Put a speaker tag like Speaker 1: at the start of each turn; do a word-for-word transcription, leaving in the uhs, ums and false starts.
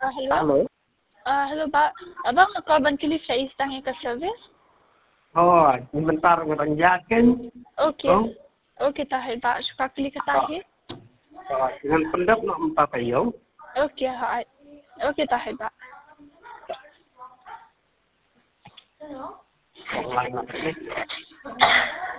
Speaker 1: hello.
Speaker 2: Alo.
Speaker 1: Ah, hello ba? Abang korban kilif sa istang ka service?
Speaker 2: Oh, sebentar orang yakin.
Speaker 1: Okay.
Speaker 2: Oh,
Speaker 1: Okay tahi ba? Suka kili ka tahi?
Speaker 2: oh, dengan pendap nak empat tayo.
Speaker 1: Okay hai. Okay tahi ba?
Speaker 2: Online nak ni.